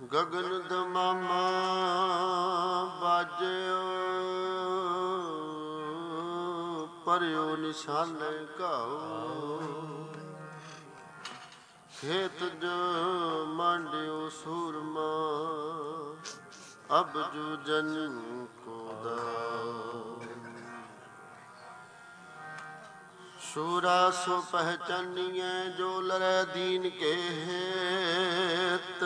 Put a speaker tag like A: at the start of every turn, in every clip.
A: ਗਗਨ ਦਮਾਮਾ ਬਾਜਿਓ ਪਰਿਓ ਨਿਸ਼ਾਨੇ ਘਾਓ ਖੇਤ ਜੋ ਮੰਡਿਓ ਸੂਰਮਾ ਅਬ ਜੂ ਜਨ ਕੋ ਦਾਓ ਸ਼ੂਰਾ ਸੋ ਪਹਿਚਾਨੀਐ ਜੋ ਲਰੈ ਦੀਨ ਕੇ ਹੇਤ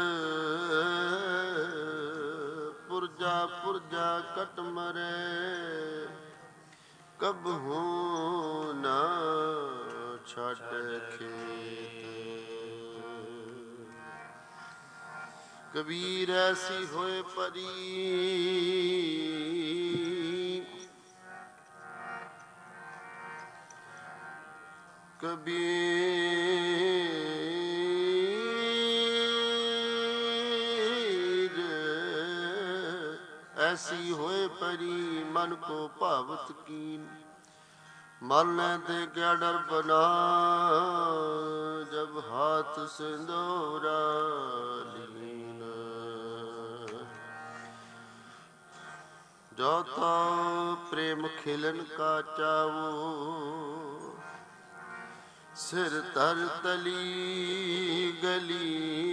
A: ਪੁਰਜਾ ਪੁਰਜਾ ਕਟ ਮਰੇ ਕਬਹੂ ਨਾ ਛੱਡ ਖੇਤ ਕਬੀਰ ਐਸੀ ਹੋਏ ਪਰੀ ਕਬੀਰ ਐਸੀ ਹੋਏ ਪਰੀ ਮਨ ਕੋ ਭਾਵਤ ਕੀਨ ਮਰਨੇ ਤੇ ਕਿਆ ਡਰ ਬਨਾ ਜਬ ਹਾਥ ਸਿੰਦੋਰਾ ਲੀਨ ਜੋ ਤਾ ਪ੍ਰੇਮ ਖਿਲਨ ਕਾ ਚਾਵੋ ਸਿਰ ਤਰ ਤਲੀ ਗਲੀ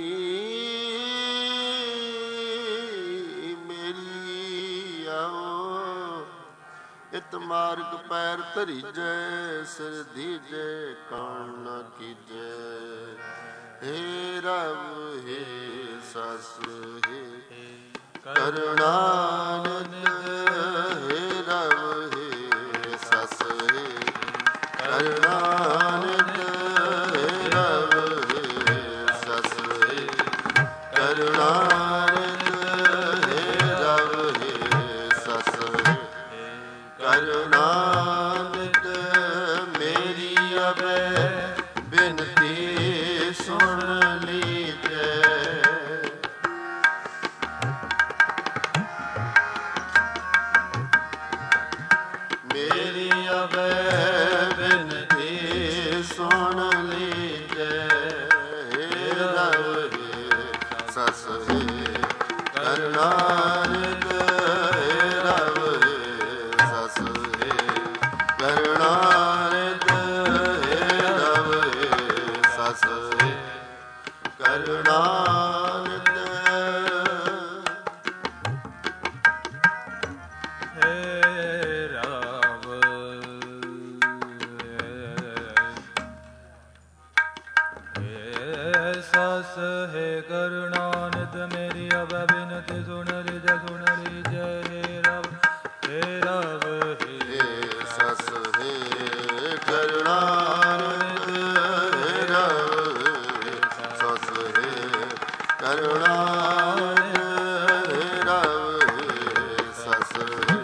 A: ਮੇਰੀ ਆਓ ਇਤ ਮਾਰਗ ਪੈਰ ਧਰੀਜੈ ਸਿਰ ਦੀਜੈ ਕਾਣ ਨਾ ਕੀਜੈ ਹੇ ਰਬ ਹੇ ਸਸ ਹੇ ਕਰੁਣਾਨੰਦ ਹੇ ਰਬ ਹੇ ਸਸ ਹੇ ਕਰੁਣਾਨੰਦ ਕਰੁਣਾਨਿਤ ਮੇਰੀ ਅਬੈ ਬਿਨਤੀ ਸੁਣ ਲੀਜੈ ਮੇਰੀ ਅਬੈ ਬਿਨਤੀ ਸੁਣ ਲੀਜੈ ਹੇ ਰਬ ਹੇ ਸਸ ਹੇ ਕਰੁਣਾਨਿਤ ਕਰੁਣਾਨਿਤ ਹੇ ਰਬ ਹੇ ਸਸ ਹੇ ਕਰੁਣਾਨਿਤ ਹੇ ਰਬ ਹੇ ਸਸ ਹੇ ਕਰੁਣਾਨਿਤ ਮੇਰੀ ਅਬ ਬਿਨਤੀ ਸੁਣ ਲੀਜੈ ਹੇ ਰਬ ਹੇ ਰਬ ਕਰੁਣਾਨਿਤ ਹੇ ਰਬ ਸਸ ਹੇ ਕਰੁਣਾਨਿਤ ਹੇ ਰਬ ਸਸ ਹੇ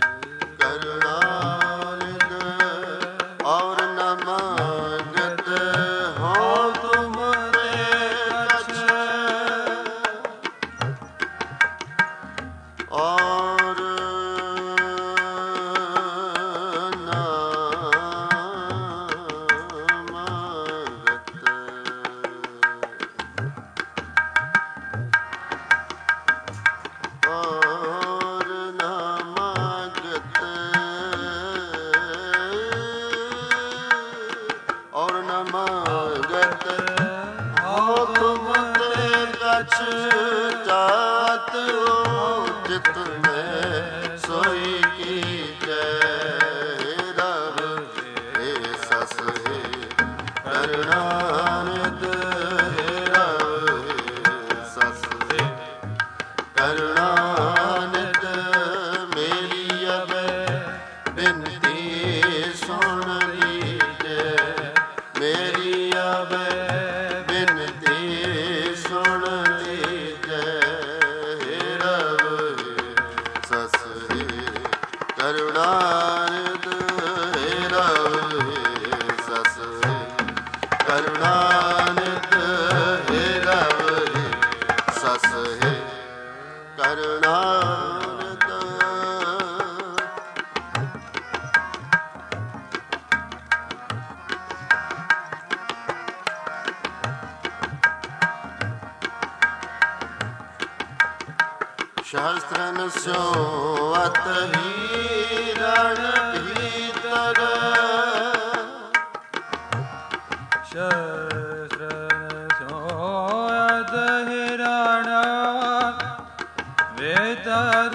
A: ਕਰੁਣਾਨਿਤ ਔਰ ਨ ਮੰਗਤ ਹੋ ਤੁਮਰੇ ਕਛ ਔਰ ਜਾਤ ਉਚਿਤ ਮੈਂ ਸੋਈ ਕੀਜੈ ਰਬ ਹੇ ਸਸ ਹੇ ਕਰੁਣਾਨਿਤ ਹੇ ਰਬ ਹੇ ਸਸ ਹੇ ਕਰੁਣਾਨਿਤ ਮੇਰੀ ਅਬੈ ਬਿਨਤੀ ਸੁਣ ਲੀਜੈ ਮੇਰੀ ਅਬੈ ਬਿਨਤੀ ਸੁਣ ਕਰੁਣਾਨਿਤ ਹੇ ਰਬ ਹੇ ਸਸ ਹੇ ਕਰੁਣਾਨਿਤ ਹੇ ਰਬ ਹੇ ਸਸ ਹੇ ਕਰੁਣਾਨਿਤ
B: ਸ਼ਾਸਤਰਨ ਸਿਉ ਅਤ ਹੀ ਰਣ ਭੀਤਰ
A: ਸ਼ਾਸਤਰਨ ਸਿਉ ਅਤ ਹੀ ਰਣ ਭੀਤਰ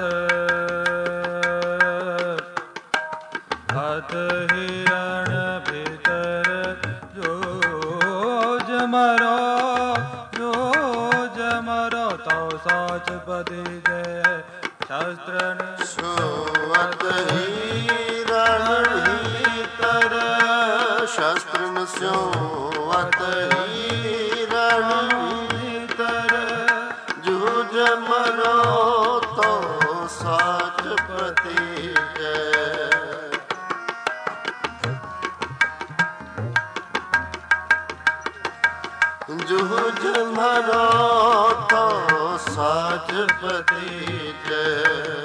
A: ਅਤ ਹੀ ਰਣ ਭੀਤਰ ਜੋ ਜਮਰੋ ਸਾਚ ਪਤੀ ਜੈ ਸ਼ਾਸਤਰਨ
B: ਸੋਵਤ ਹੀ ਰਣ ਭੀਤਰ ਸ਼ਾਸਤਰਨ ਸੋਵਤ ਹੀ ਰਣ ਭੀਤਰ ਜੋ ਜਮਰੋ ਤੋ ਸਾਚ ਪਤੀ ਜੈ ਜੋ ਜਮਰੋ ਤੋ ਸਾਚ ਪਤੀ ਜੈ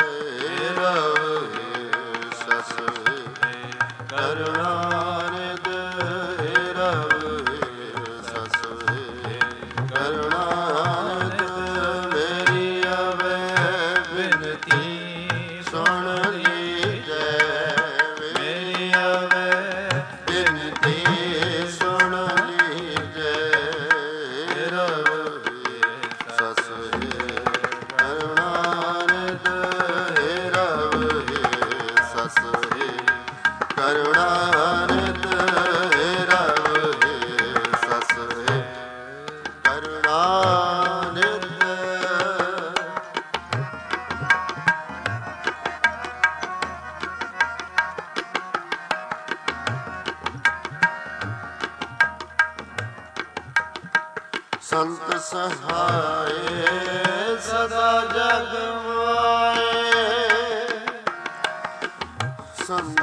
B: ਰਵਿ ਸਸ ਕਰੁਣਾ ਨਿਧ ਰਵਿ ਸਸ ਕਰੁਣਾ ਨਿਧ ਮੇਰੀ ਅਵੈ ਬਿਨਤੀ ਸੁਣ ਲੀਜੈ ਮੇਰੀ ਅਵੈ ਬਿਨਤੀ ਸੁਣ ਲੀਜੈ ਸੰਤ ਸਹਾਏ ਸਦਾ ਜਗ ਮਾਏ ਸੰਤ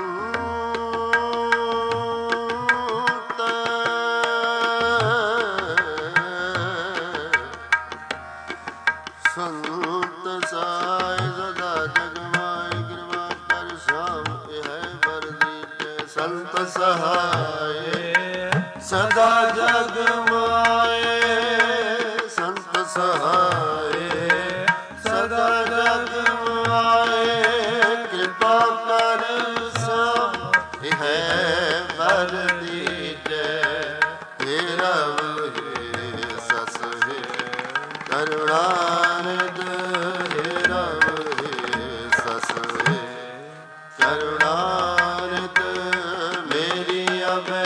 B: ਸਹਾਏ ਸਦਾ ਜਗ ਮਾਏ ਕਿਰਪਾ ਕਰ ਸ਼ਾਮ ਇਹ ਵਰਦੀ ਤੇ ਸੰਤ ਸਹਾਏ ਸਦਾ ਜਗ ਮਾਏ ਸੰਤ ਸਹਾਏ ਸਦਾ ਜਗ ਮਾਏ ਕਿਰਪਾ ਕਰ ਸਭ ਹੈ ਵਰ ਦੀਜੈ ਹੇ ਰਵ ਹੇ ਸਸ ਹੇ ਕਰੁਣਾ ਨਿਧ ਹੇ ਰਵ ਹੇ ਸਸ ਹੇ ਕਰੁਣਾ ਨਿਧ ਮੇਰੀ ਅਵੈ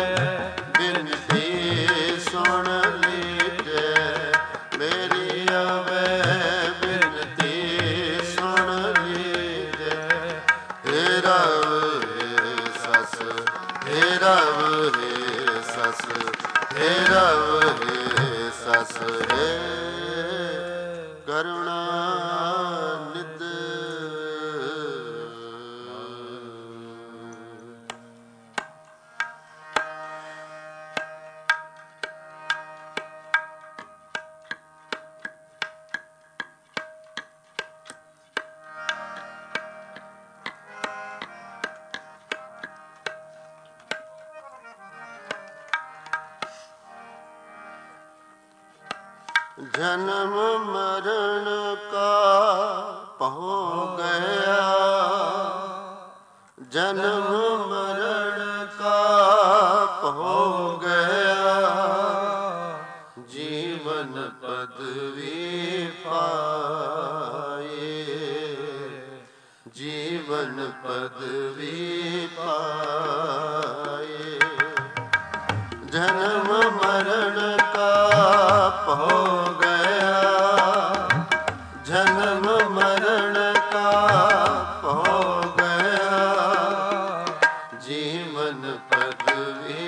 B: ਸੁਣ ਲੀਜੈ ਮੇਰੀ ਅਵੈ ਬਿਨਤੀ ਸੁਣ ਲੀਜੈ ਹੇ ਰਵ ਹੇ ਸਸ ਹੇ ਰਵ ਹੇ ਸਸ ਹੇ ਰਵ ਹੇ ਸਸ ਹੇ ਕਰੁਣਾ ਨਿਧ ਜਨਮ ਮਰਨ ਕਾ ਪਹੁ ਗਿਆ ਜਨਮ ਮਰਨ ਕਾ ਪਹੁ ਗਿਆ ਜੀਵਨ ਪਦਵੀ ਪਾਏ ਜੀਵਨ ਪਦਵੀ ਪਾਏ ਜਨਮ ਮਰਨ ਕਾ ਪਹੁ ਗਿਆ ਜਨਮ ਮਰਨ ਕਾ ਪਹੁ ਗਿਆ ਜੀਵਨ ਪਦਵੀ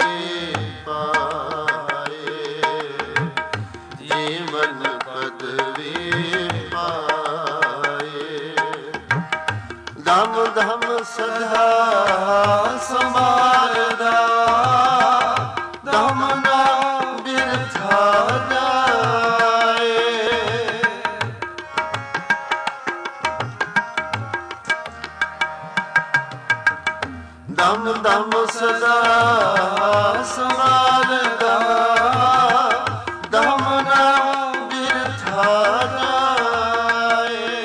B: ਪਾਏ ਜੀਵਨ ਪਦਵੀ ਪਾਏ ਦਮ ਦਮ ਸਦਾ ਸਮਾਰਦਾ ਦਮ ਨਾ ਬਿਰਥਾ ਜਾਏ ਦਮ ਦਮ ਸਦਾ ਸਮਾਰਦਾ ਦਮ ਨਾ ਬਿਰਥਾ ਜਾਏ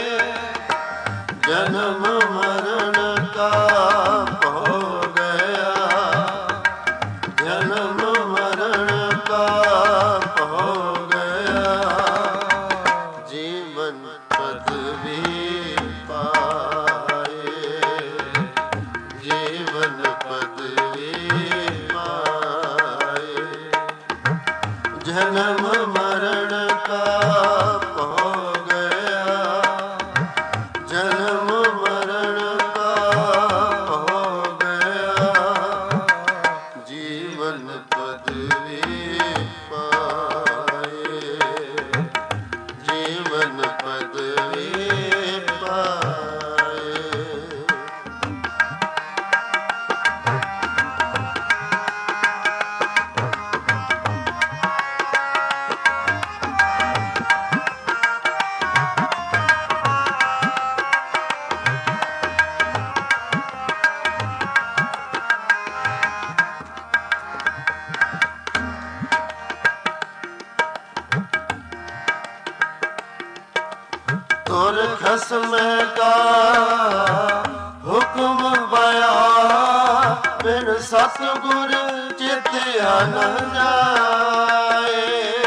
B: ਹੁਕਮ ਪਾਇਆ, ਬਿਨ ਸਤਿਗੁਰ ਚੇਤਿਆ ਨ ਜਾਏ।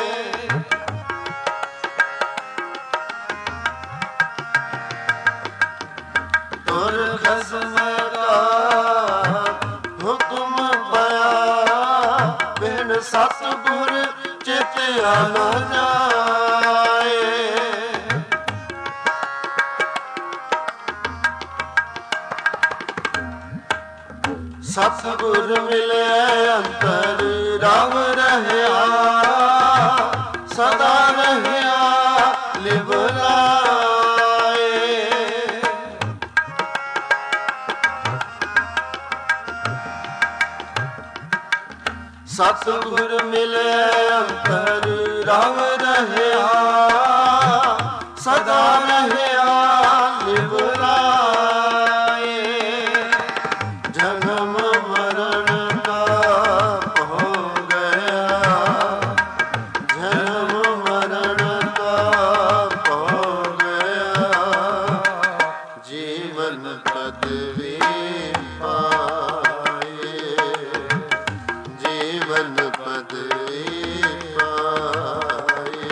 B: ਤੁਰ ਖਸਮ ਕਾ ਹੁਕਮ ਪਾਇਆ, ਬਿਨ ਸਤਿਗੁਰ ਚੇਤਿਆ ਨ ਜਾਏ। ਸਤਿਗੁਰ ਮਿਲਿਆ ਅੰਤਰ ਰਵ ਰਹਿਆ, ਸਦਾ ਰਹਿਆ ਲਿਵ ਲਾਏ। ਸਤਿਗੁਰ ਮਿਲਿਆ ਅੰਤਰ ਰਵ ਰਹਿਆ, ਸਦਾ ਰਹਿਆ ਲਿਵ ਲਾਏ। ਜਨਮ ਮਰਨ ਕਾ ਹੋ ਗਿਆ, ਜਨਮ ਮਰਨ ਕਾ ਹੋ ਗਿਆ। ਜੀਵਨ ਪਦਵੀ ਪਾਏ, ਜੀਵਨ ਪਦਵੀ ਪਾਏ।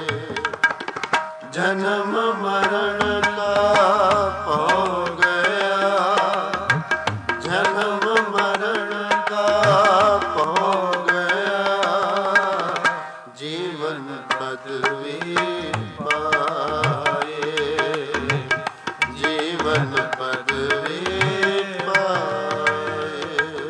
B: ਜਨਮ ਮਰਨ ਕਾ ਹੋ ਗਿਆ, ਜਨਮ ਮਰਨ ਕਾ ਹੋ ਗਿਆ। ਜੀਵਨ ਪਦਵੀ ਪਾਏ, ਜੀਵਨ ਪਦਵੀ ਪਾਏ।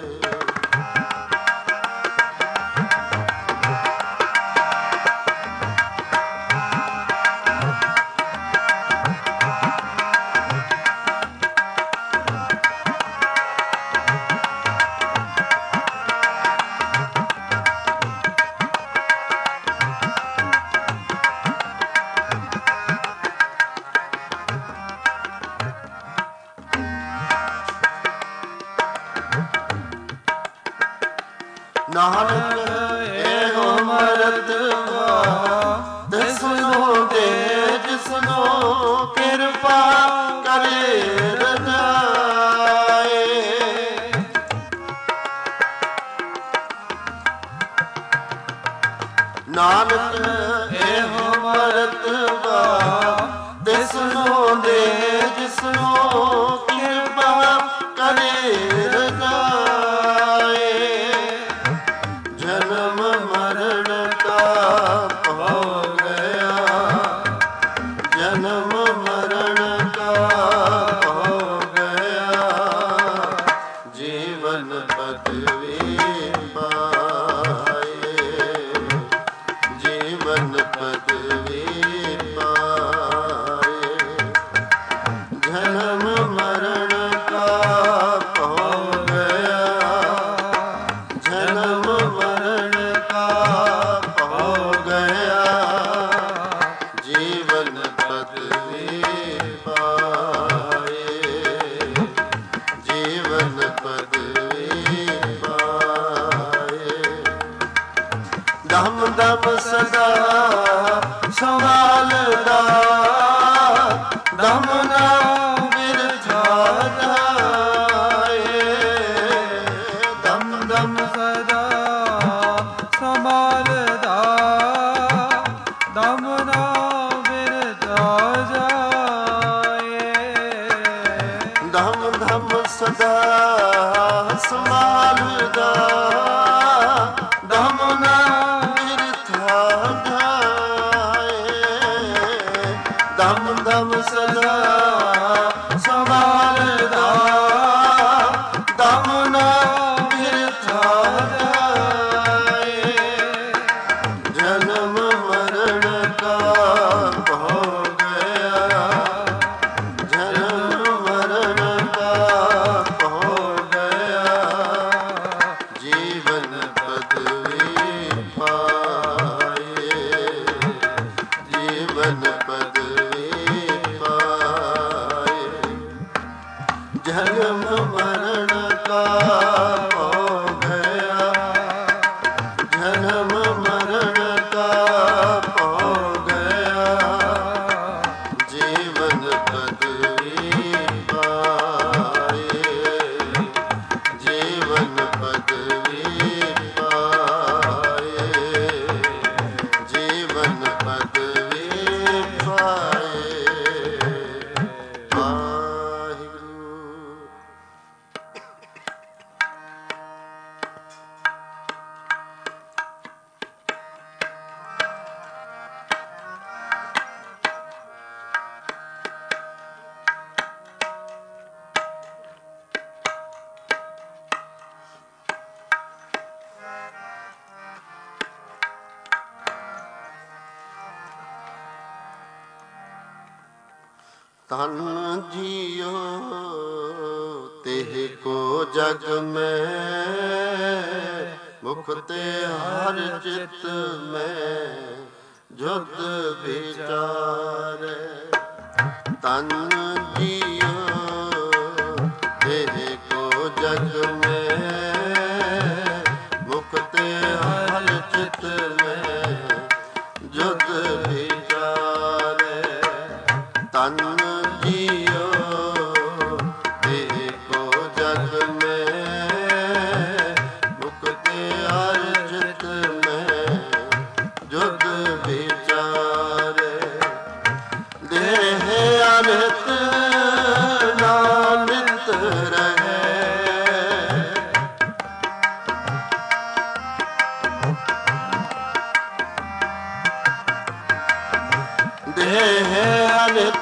B: ਨਾਨਕ ਇਹੋ ਮਰਤਬਾ ਤਿਸਨੂੰ ਦੇ, ਜਿਸਨੂੰ ਕਿਰਪਾ ਕਰੇ ਰਜਾਏ। ਨਾਨਕ ਇਹੋ ਮਰਤਬਾ ਤਿਸਨੂੰ ਦੇ, ਜਿਸਨੂੰ ਕਿਰਪਾ ਕਰੇ ਰਜਾਏ। ਜਨਮ ਮਰਨ ਕਾ ਹੋ ਗਿਆ, ਜਨਮ ਮਰਨ ਕਾ ਹੋ ਗਿਆ। ਜੀਵਨ ਪਦਵੀ ਪਾਏ, ਜੀਵਨ ਪਦਵੀ ਪਾਏ। ਜਨਮ ਮਰਨ ਕਾ ਹੋ ਗਿਆ, ਜਨਮ ਮਰਨ ਕਾ ਹੋ ਗਿਆ। ਜੀਵਨ ਪਦਵੀ ਪਾਏ, ਜੀਵਨ ਪਦਵੀ ਪਾਏ। ਦਮ ਦਮ ਸਦਾ ਸੰਭਾਲਦਾ, ਦਮ ਨਾ ਬਿਰਥਾ ਜਾਏ। ਦਮ ਦਮ
A: ਸਦਾ ਸੰਭਾਲਦਾ, ਦਮ ਨਾ ਬਿਰਥਾ ਜਾਏ।
B: ਦਮ ਦਮ ਸਦਾ ਸੰਭਾਲਦਾ, ਦਮ ਨਾ ਬਿਰਥਾ ਜਾਏ। ਦਮ ਦਮ ਸਦਾ ਸੰਭਾਲਦਾ, ਦਮ ਨਾ ਬਿਰਥਾ ਜਾਏ। ਜਨਮ ਮਰਨ ਕਾ ਹੋ ਗਿਆ, ਜਨਮ ਮਰਨ ਕਾ ਹੋ ਗਿਆ। ਜੀਵਨ ਪਦਵੀ ਪਾਏ, ਜੀਵਨ ਪਦਵੀ ਪਾਏ। ਜਨਮ ਮਰਨ ਕਾ ਹੋ ਗਿਆ, ਜਨਮ ਮਰਨ ਕਾ ਹੋ ਗਿਆ। ਜੀਵਨ ਪਦਵੀ ਪਾਏ, तन जियो तेह को जग में, मुख ते हर चित में जुद विचारे। तन जियो तेह को जग में, मुख ते हर चित में जुद विचारे। तन जियो तेह को जग में, मुख ते हर चित में जुद विचारे। देह अनित नानित रहे, देह अनित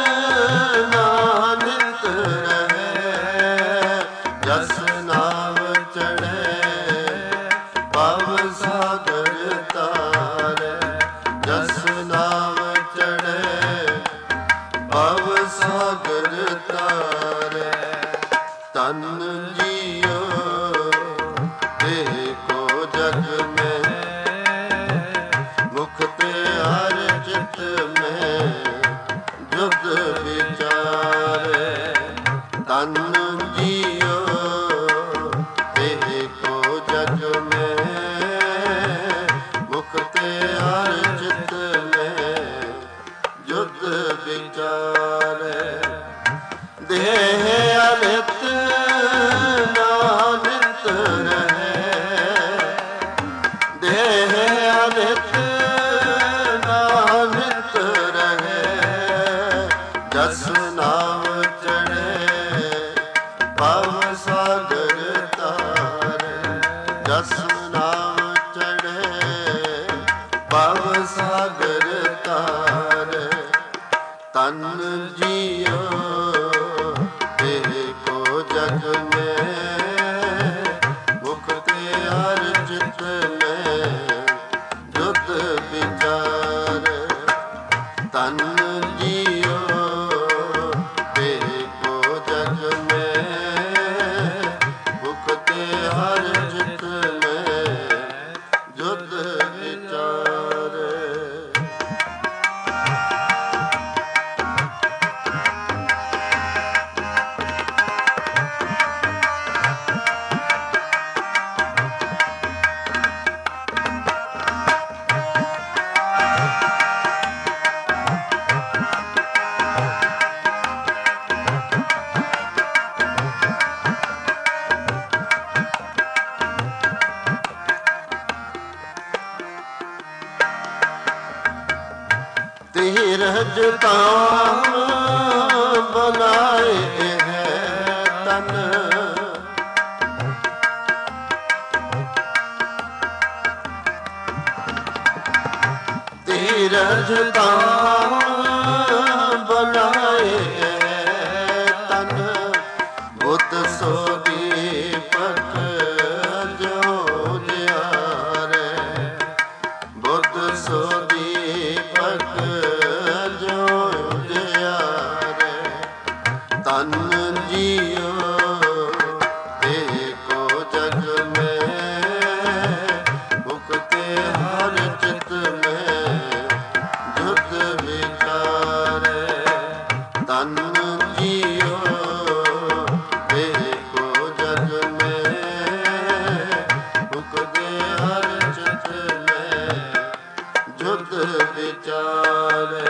B: नानित रहे। जस नाव चढ़े भव सागर तारे। जस नाव चढ़े भव सागर तारे। तन जियो देह को जग में, मुख ते हर चित में जुद विचारे। तन जियो देह को जग में, मुख ते हर चित में जुद विचारे। देह अनित नानित रहे, देह अनित नानित रहे। जस नाव चढ़े भव सागर तारे। जस नाव चढ़े भव सागर तारे। तन जियो देह को जग में, मुख ते हर चित में जुद विचारे। तन जियो देह को जग में, मुख ते हर चित में जुद विचारे। धीरज ताम बनाए है तन। धीरज ताम बनाए है तन। बुद्ध सो दीपक ज्योतियारे। बुद्ध सो दीपक ज्योतियारे। तन जियो देह को जग में, मुख ते हर चित में जुद विचारे। तन जियो देह को जग में, मुख ते हर चित में जुद विचारे।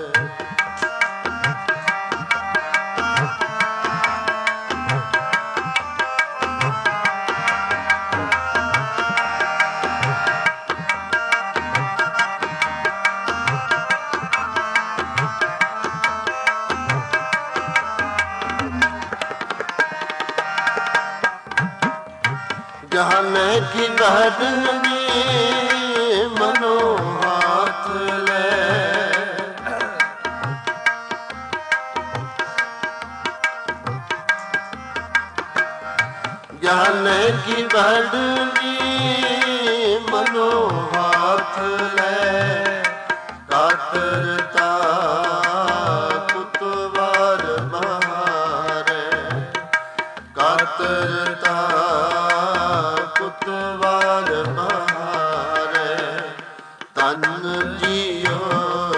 B: जाने की बदनी मनो हाथ ले। जाने की बदनी मनो हाथ ले। कातरता कुतवा ਕਾਤਰਤਾ ਕੁਤਵਾਰ ਬਹਾਰੇ ਤਨ ਜੀਓ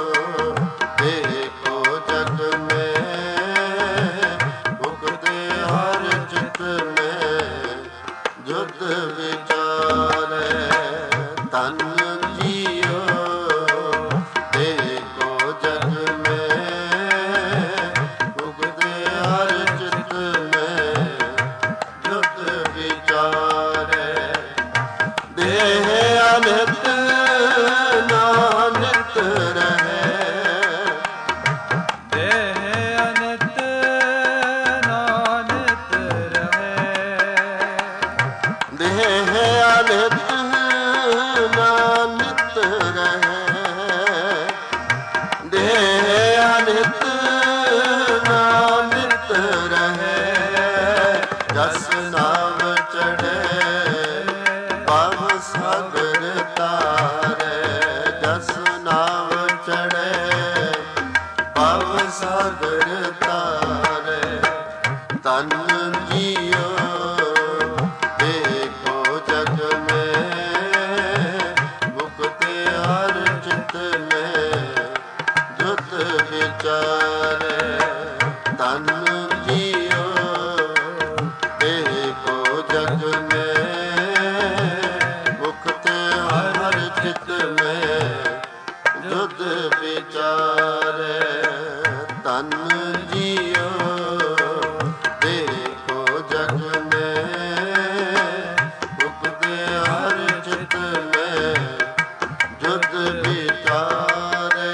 B: ਦੇਖੋ ਜਗ में भुगते हर चित में जुद विचारे तन जियो देखो जग में भुगते हर चित में जुद विचारे देह अनित नानित रहे जस नाव चढ़े पव सागर तारे जस नाव चढ़े पव सागर तारे तन जियो देखो जग में मुक्ति हर चित में जुत विचारे तन जियो देखो जग में मुक्ति हर चित में जुद विचारे तन जियो देखो जग में मुक्ति हर चित में जुद विचारे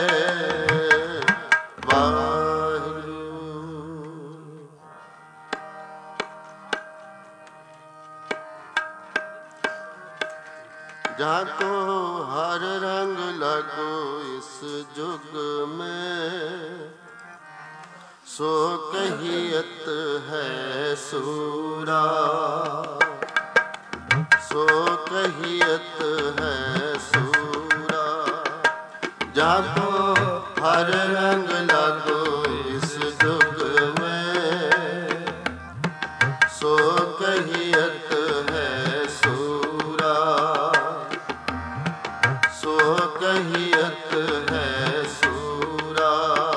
B: जाको हर रंग लगो इस जुग में सो कहियत है सूरा सो कहियत है सूरा जाको हर रंग लगो इस जुग में सो कहियत है सूरा सो कहियत है सूरा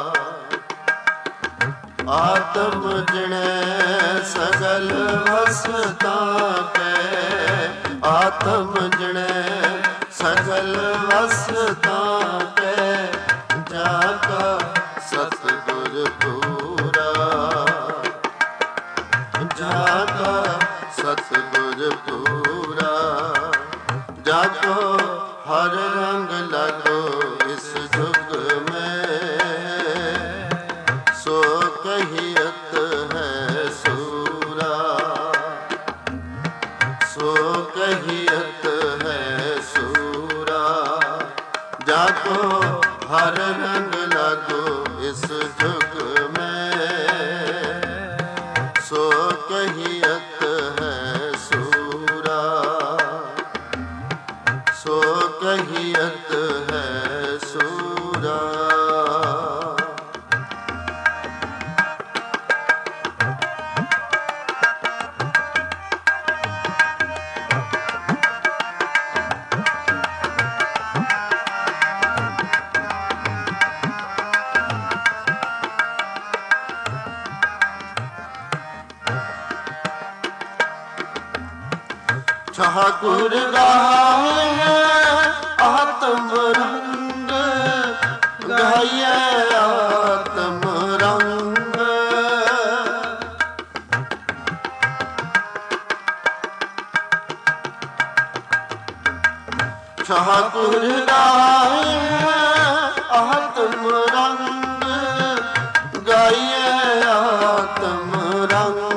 B: आत्म जने सगल वसता के आत्म जने सगल वसता के जाका सतगुर पूरा जाका सतगुर पूरा जाको हर रंग लगो इस जुग में सो कहियत है सूरा सो कहियत है सूरा जाको हर रंग लगो इस जुग में सो कहियत है सूरा सो कहियत है सूरा ठाकुर गाए आत्म रंग गाइए आत्म रंग ठाकुर गाए आत्म रंग गाइए आत्म रंग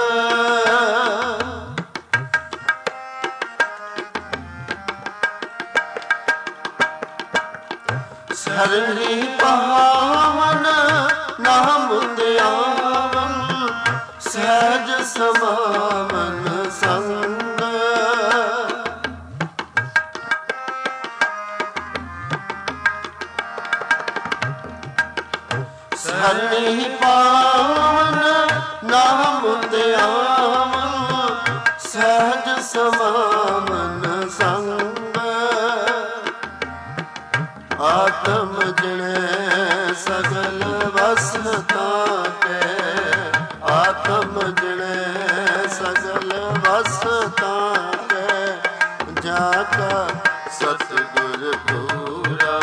B: सरणी पावन नाम दयावन सहज समावन संग सरणी पावन नाम दयावन ਸਮਾਮਨ ਸੰਗ ਆਤਮ ਜਿਣੈ ਸਗਲ ਵਸਤਾ ਕੈ ਆਤਮ ਜਿਣੈ ਸਗਲ ਵਸਤਾ ਕੈ ਜਾ ਕਾ ਸਤਿਗੁਰ ਪੂਰਾ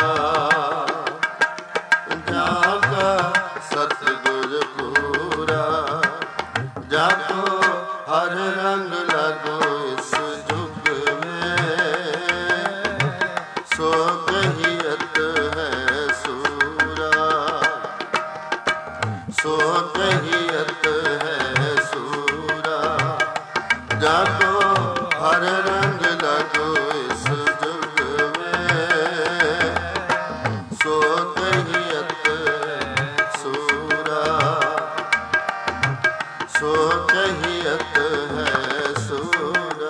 B: ਜਾ ਕਾ ਸਤਿਗੁਰ ਪੂਰਾ ਜਾ ਕੋ ਹਰ ਰੰਗ ਲੱਗੋ ਇਸ ਜੁਗ में ਸੋ ਕਹੀਅਤ ਹੈ ਸੂਰਾ ਸੋ ਕਹੀਅਤ ਹੈ ਸੂਰਾ ਜਾ ਕੋ ਹਰ ਰੰਗ ਲੱਗੋ ਇਸ ਜੁਗ में ਸੋ ਕਹੀਅਤ ਹੈ ਸੂਰਾ ਸੋ ਕਹੀਅਤ ਹੈ ਸੂਰਾ।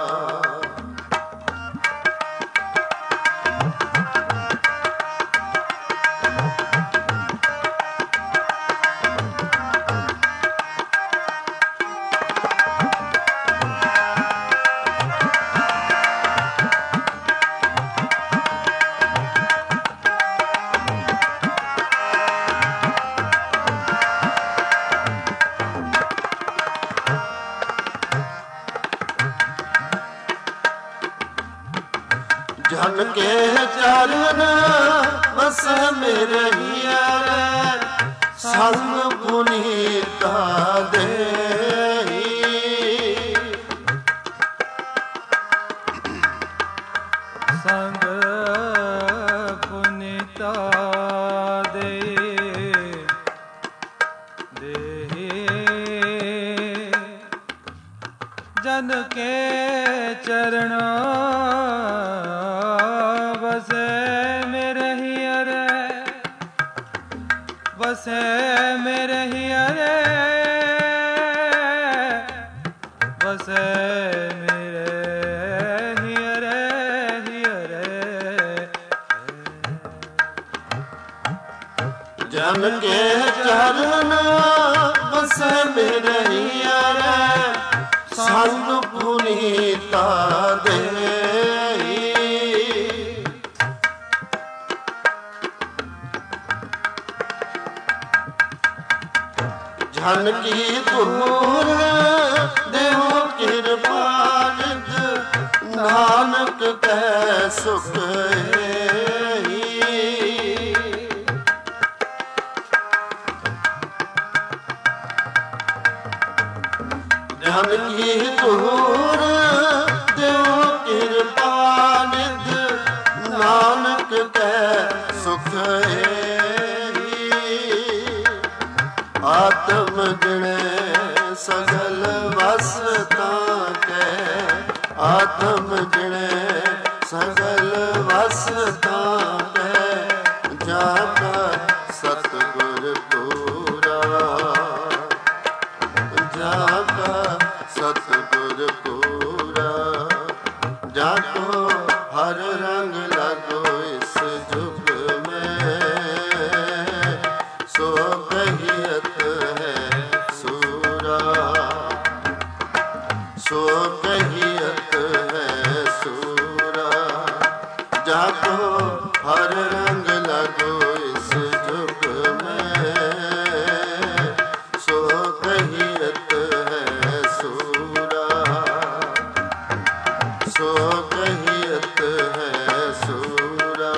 B: ਜਨ ਕੇ ਚਰਨ ਵਸੈ ਮੇਰੇ ਹੀਰੇ ਸੰਗ ਪੁਨੀਤਾ ਦੇਹੀ
A: ਸੰਗ ਪੁਨੀਤਾ ਦੇਹੀ ਜਨ ਕੇ ਚਰਨ ਵਸੈ ਮੇਰੇ ਹੀਰੇ ਵਸੈ ਮੇਰੇ ਹੀਰੇ ਵਸੈ ਮੇਰੇ ਹੀਰੇ ਹੀਰੇ
B: ਜਨ ਕੇ ਚਰਨ ਵਸੈ ਮੇਰੇ ਹੀਰੇ ਸੰਗ ਪੁਨੀਤਾ ਦੇਹੀ ਜਨ ਕੀ ਧੂਰ ਦੇਹੋ ਕਿਰਪਾ ਨਿਧ ਨਾਨਕ ਕੈ ਸੁਖ ਏਹੀ ਜਨ ਕੀ ਧੂਰ ਦੇਹੋ ਕਿਰਪਾ ਨਿਧ ਨਾਨਕ ਕੈ ਸੁਖ ਏਹੀ ਆਤਮ ਜਿਣੈ ਸਗਲ ਵਸਤਾ ਕੈ ਆਤਮ ਜਿਣੈ ਸਗਲ ਵਸਤਾ ਕੈ ਜਾ ਕਾ ਸਤਿਗੁਰ ਪੂਰਾ ਜਾ ਕਾ ਸਤਿਗੁਰ ਪੂਰਾ ਜਾ ਕੋ ਹਰ ਰੰਗ ਲੱਗੋ ਇਸ ਜੁਗ में ਸੋ ਕਹੀਅਤ ਹੈ ਸੂਰਾ ਸੋ ਕਹੀਅਤ ਹੈ ਸੂਰਾ ਜਾ ਕੋ ਹਰ ਰੰਗ ਲੱਗੋ ਇਸ ਜੁਗ में ਸੋ ਕਹੀਅਤ ਹੈ ਸੂਰਾ ਸੋ ਕਹੀਅਤ ਹੈ ਸੂਰਾ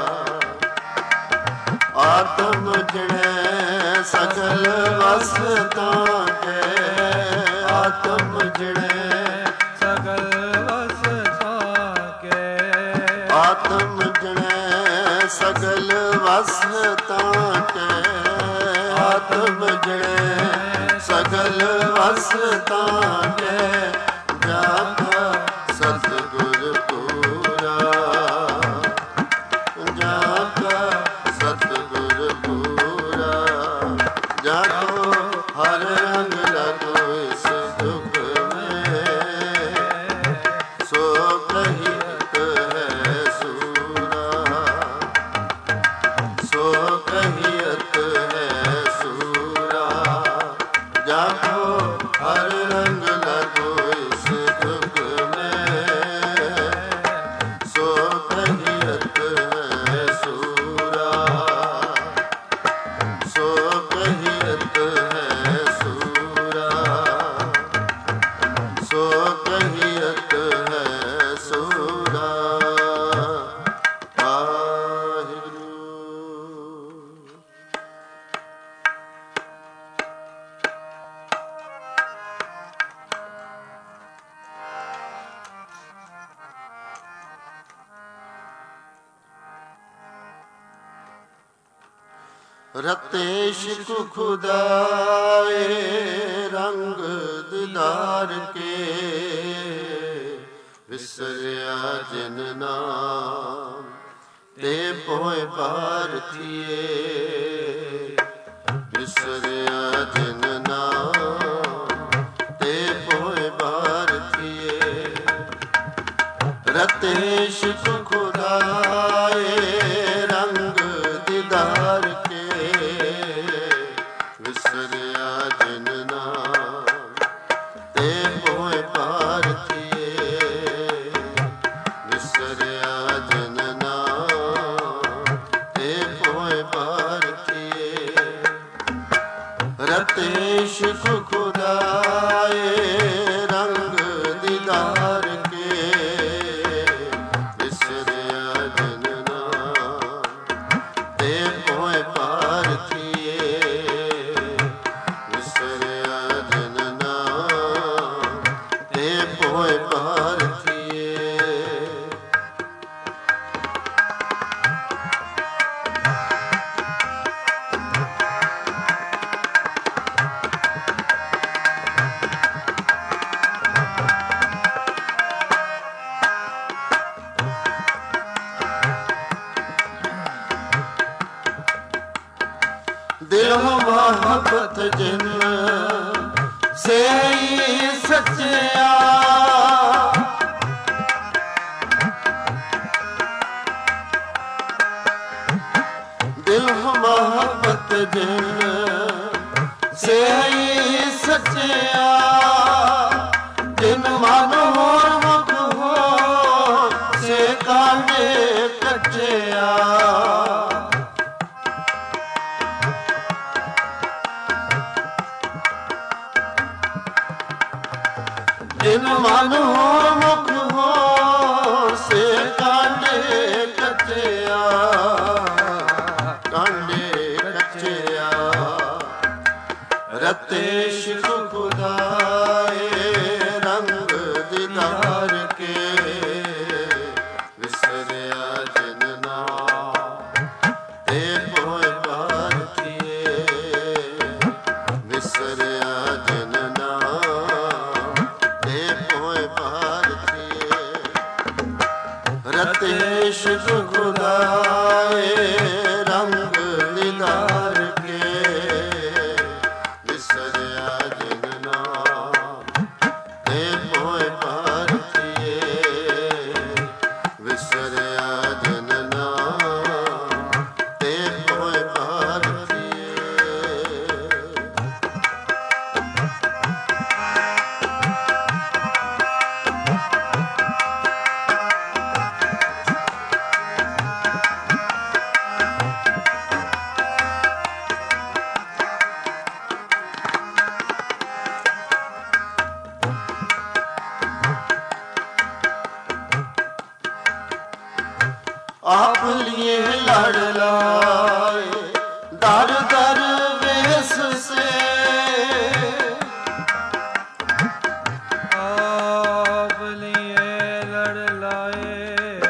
B: ਆਤਮ ਜਿਣੈ ਸਗਲ ਵਸਤਾ ਕੈ ਆਤਮ ਜਿਣੈ
A: ਸਗਲ ਵਸਤਾ ਕੈ
B: ਆਤਮ ਜਿਣੈ ਸਗਲ ਵਸਤਾ ਕੈ ਆਤਮ ਜਿਣੈ ਸਗਲ ਵਸਤਾ ਕੈ ਜਾ ਕਾ ਸਤਿਗੁਰ ਪੂਰਾ ਜਾ ਕਾ ਸਤਿਗੁਰ ਪੂਰਾ ਜਾ ਕੋ ਹਰ ਰੰਗ ਲੱਗੋ ਇਸ ਦੁਖ में ਸੋ ਕਹੀਅਤ ਹੈ ਸੂਰਾ ਸੋ ਕਹੀਅਤ ਹੈ ਸੂਰਾ ਜਾ ਕੋ ਹਰ ਰੰਗ ਲੱਗੋ ਸੋ ਕਹੀਅਤ ਹੈ ਸੂਰਾ। रते शिक खुदाए रंग दीदार के, विसरिया जिन नाम ते पोए पार थिए। विसरिया जिन नाम ते पोए पार थिए। रते शिक खुदाए रंग दीदार के, विसरिया जिन नाम ते पोए पार थिए। विसरिया जिन नाम ते पोए पार थिए। रते शिक खुदाए रंग दीदार के, विसरिया जिन नाम ते पोए पार थिए। विसरिया जिन नाम ते पोए पार थिए। दिल मोहब्बत जिन से सच्चिया। दिल मोहब्बत जिन से सच्चिया। जिन मन होर मुख हो से कांडे कच्चिया। जिन मन हो मुख हो से कांडे कच्चिया। कांडे कच्चिया। रते शिक खुदाए रंग दीदार के, विसरिया जिन नाम ते पोए पार थिए। विसरिया जिन नाम ते पोए पार थिए। रते शिक खुदाए रंग दीदार के, विसरिया जिन नाम ते पोए पार थिए। विसरिया जिन नाम ते पोए पार थिए। आप लिए लड़ लाए दर दर वेस से।
A: आप लिए लड़ लाए।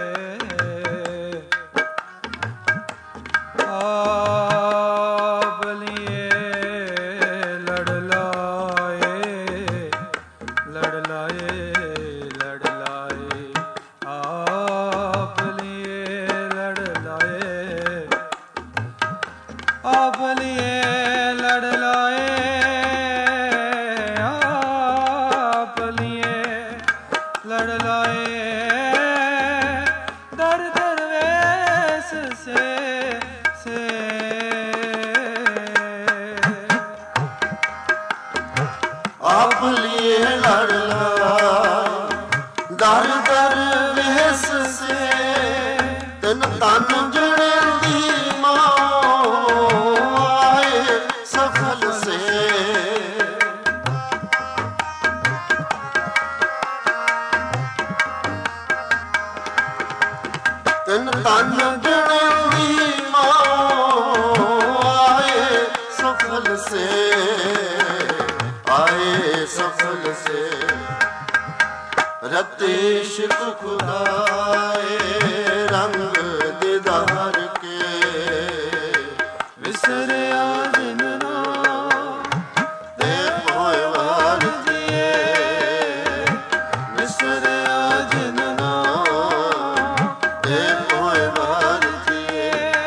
A: आप लिए लड़ लाए। लड़ लाए। लड़ लाए। आप लिए लड़ लाए। आप लिए लड़ लाए। आप लिए लड़ लाए। दर दर वेस से
B: आप लिए लड़ लाए दर दर वेस से। तन तन जड़े दी माओ आए सफल से। ਤਨ ਤਨ ਜਣਦੀ ਮਾਂ ਆਏ ਸਫਲ ਸੇ, आए सफल से रतेश खुदाए रंग दीदार के
A: विसरिया जिन नाम
B: ते मोय वार दिए,
A: विसरिया जिन नाम
B: ते मोय वार दिए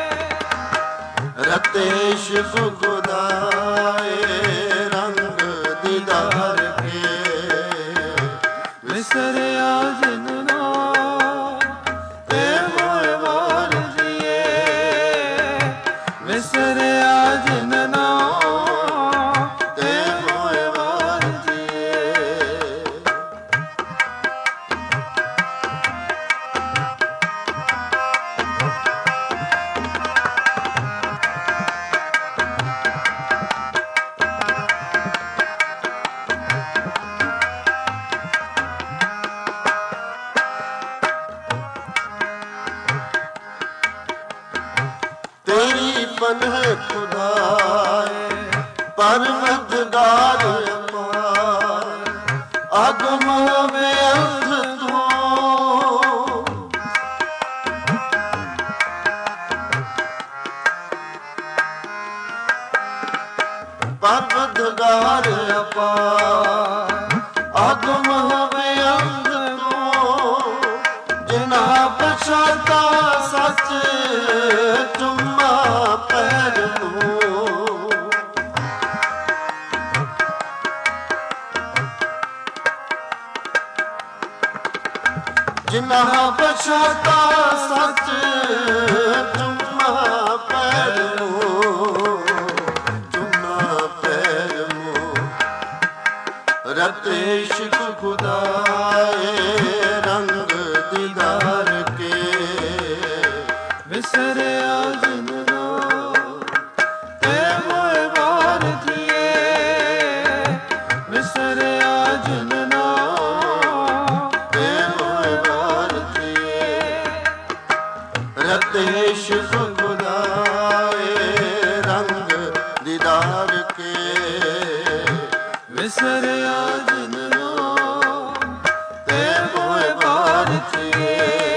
B: रतेश खुदाए दीदार के
A: विसरिया जिन नाम ते मोय वार दिए, विसरिया जिन नाम
B: ते मोय वार दिए। तेरी पन्ह खुदाए परमतगार अपार, आगम व्यर्थ तू परमतगार अपार, आगम व्यर्थ तू जिना पछाता सच चुम्मा पैर लूं। जिना पछाता सच चुम्मा पैर लूं, चुम्मा पैर लूं। रतेश खुदाए रंग दीदार के
A: विसरिया जिन नाम ते मोय वार दिए, विसरिया जिन नाम
B: ते मोय वार दिए रतेश खुदाए रंग दीदार के
A: विसरिया जिन नाम ते मोय वार दिए,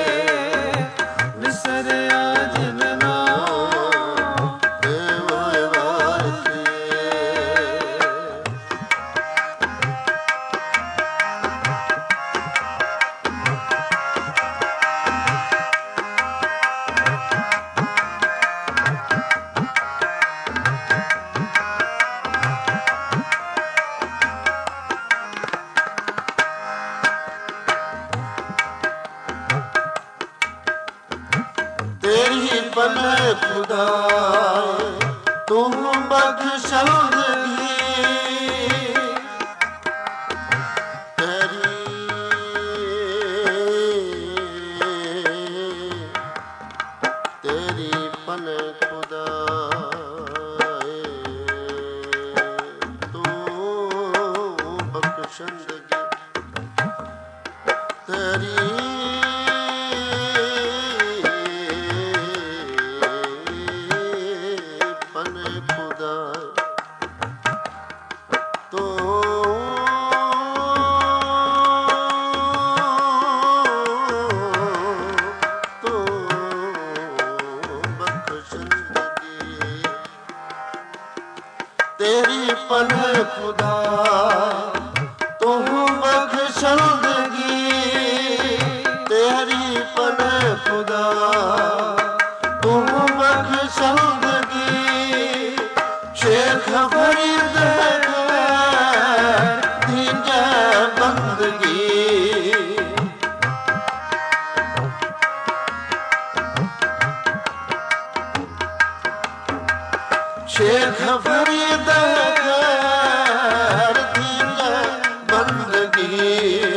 A: विसरिया जिन नाम
B: ते मोय वार दिए। तेरी पन्ह खुदाए तुम बख्शंदगी, तेरी तेरी पन्ह खुदाए तुम बख्शंदगी, तेरी तेरी पन्ह खुदा तुम बख्शंदगी, तेरी पन्ह खुदा तुम बख्शंदगी। शेख फरीद दीजे बंदगी, शेख फरीद दीजे बंदगी,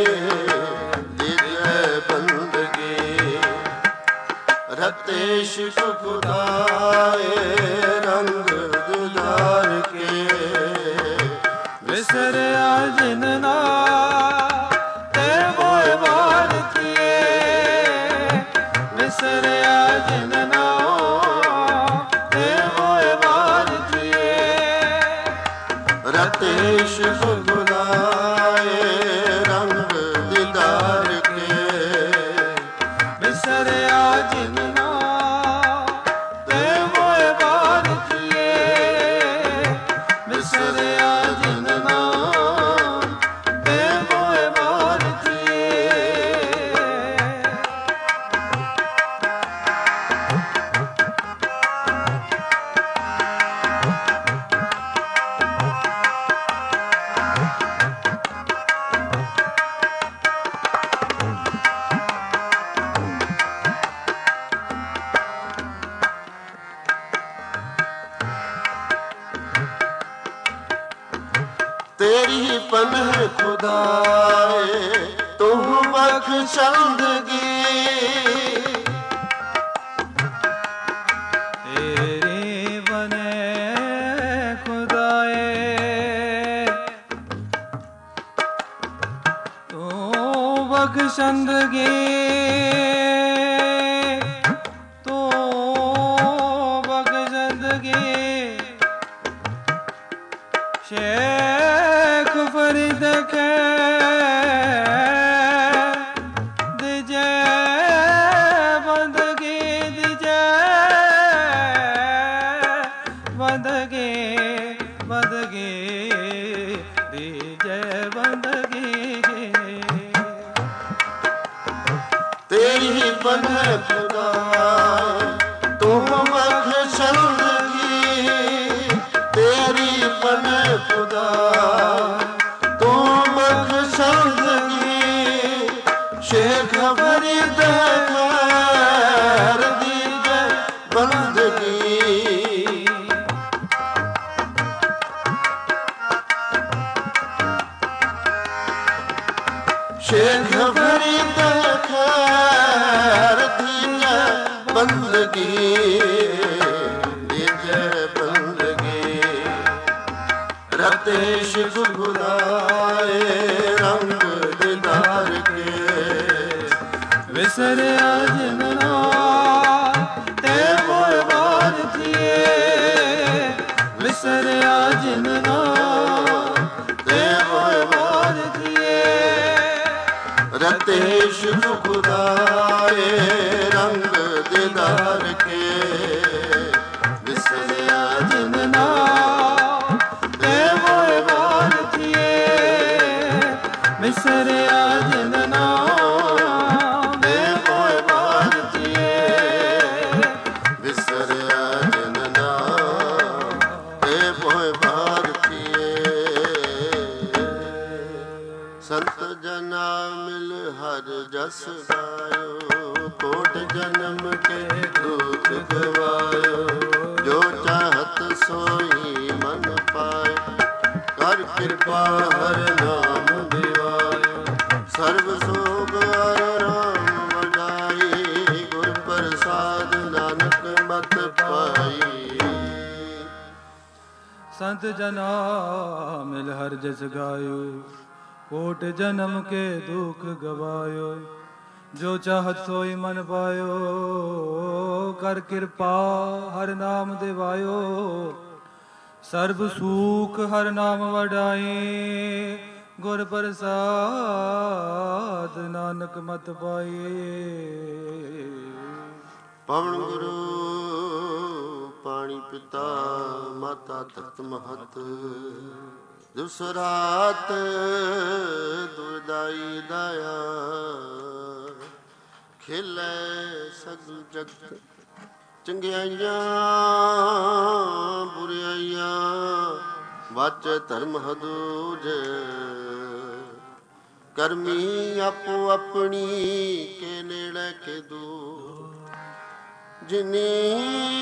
B: दीजे बंदगी। रतेश खुदाए रंग दीदार के
A: विसरिया जिन नाम ते मोय वार दिए, विसरिया
B: ਬਨਹਿ ਖੁਦਾਏ ਤੁਮ ਬਖਸ਼ੰਦਗੀ
A: ਬਖਸ਼ੰਦਗੀ ਤੂੰ ਬਖਸ਼ੰਦਗੀ ਸ਼ੇਖ ਫਰੀਦ ਕੇ ਦਿਜੈ ਬੰਦਗੀ ਦਿਜੈ ਬੰਦਗੀ ਬੰਦਗੀ ਦਿਜੈ ਬੰਦਗੀ
B: ਤੇਰੀ ਬਨਹਿ ਖੁਦਾਏ ਤੁਮ ਬਖਸ਼ੰਦਗੀ ਤੇਰੀ ਬਨਹਿ ਖੁਦਾਏ ਤੁਮ ਬਖਸ਼ੰਦਗੀ ਸ਼ੇਖ ਫਰੀਦ ਖੈਰ ਦੀਜੈ ਬੰਦਗੀ ਸ਼ੇਖ ਫਰੀਦ ਖੈਰ ਦੀਜੈ ਬੰਦਗੀ ਦੀਜੈ ਬੰਦਗੀ ਰਤੇ ਸ਼ਿਵ ਖੁਦਾਏ ਰੰਗ ਦਿਦਾਰ ਕੇ
A: ਵਿਸਰਿਆ ਜਿਨਨਾ ਤੇ ਮੋਇ ਬਾਰ ਥੀਏ ਵਿਸਰਿਆ ਜਿਨਨਾ ਤੇ ਮੋਇ ਬਾਰ ਥੀਏ
B: ਰਤੇ ਸ਼ਿਵ ਖੁਦਾਏ ਰੰਗ ਦਿਦਾਰ ਕੇ ਵਿਸਰਿਆ
A: ਜਿਨਨਾ ਤੇ ਮੋਇ ਬਾਰ ਥੀਏ ਵਿਸਰਿਆ ਜਿਨਨਾ ਤੇ ਮੋਇ ਬਾਰ ਥੀਏ
B: ਵਿਸਰਿਆ ਜਿਨਨਾ ਤੇ ਮੋਇ ਬਾਰ ਥੀਏ ਸੰਤ ਜਨਾ ਮਿਲ ਹਰ ਜਸ ਗਾਇਓ ਕੋਟ ਜਨਮ ਕੇ ਦੁਖ ਗਵਾਇਓ ਜੋ ਚਾਹਤ ਸੋਈ ਮਨ ਪਾਏ ਕਰ ਕਿਰਪਾ ਹਰ ਨਾਮ ਦਿਵਾਇਓ ਸਰਬ ਸੋਗ ਹਰ ਰਾਮ ਵਡਾਈ ਗੁਰ ਪ੍ਰਸਾਦ ਨਾਨਕ ਮਤ ਪਾਈ
A: ਸੰਤ ਜਨਾ ਮਿਲ ਹਰ ਜਸ ਗਾਇਓ ਕੋਟ ਜਨਮ ਕੇ ਦੁਖ ਗਵਾਇਓ ਜੋ ਚਾਹਤ ਸੋਈ ਮਨ ਪਾਇਓ ਕਰ ਕਿਰਪਾ ਹਰ ਨਾਮ ਦਿਵਾਇਓ ਸਰਬ ਸੂਖ ਹਰ ਨਾਮ ਵਡਾਈ ਗੁਰ ਪ੍ਰਸਾਦ ਨਾਨਕ ਮਤ ਪਾਈ
B: ਪਵਨ ਗੁਰੂ ਪਾਣੀ ਪਿਤਾ ਮਾਤਾ ਤਤ ਮਹਤ ਦਿਵਸ ਰਾਤ ਦੁਰਦਾਈ ਦਾਇਆ ਖੇਲੇ ਸਗਲ ਜਗਤ ਚੰਗਿਆਈਆਂ ਬੁਰਾਈਆਂ ਵਾਚ ਧਰਮ ਹਦੂਜ ਕਰਮੀ ਆਪੋ ਆਪਣੀ ਕੇ ਨੇੜੇ ਕੇ ਦੂਰ ਜਿਨੀ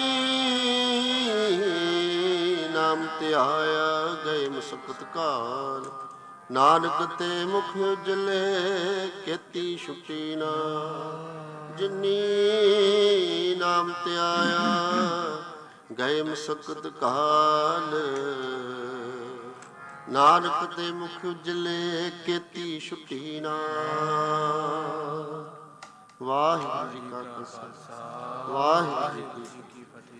B: ਨਾਮ ਤੇ ਆਇਆ ਗਏ ਮੁਸਕਤ ਕਾਲ ਨਾਨਕ ਤੇ ਮੁਖ ਉਜਲੇ ਕੀਤੀ ਛੁੱਟੀ ਨਾ ਜਿਨੀ ਨਾਮ ਤੇ ਆਇਆ ਗਏ ਮੁਸਕਤ ਕਾਲ ਨਾਨਕ ਤੇ ਮੁਖ ਉਜਲੇ ਕੀਤੀ ਛੁੱਟੀ ਨਾ ਵਾਹਿਗੁਰੂ ਜੀ ਕਾ ਖਾਲਸਾ ਵਾਹਿਗੁਰੂ ਜੀ ਕੀ ਫਤਿਹ।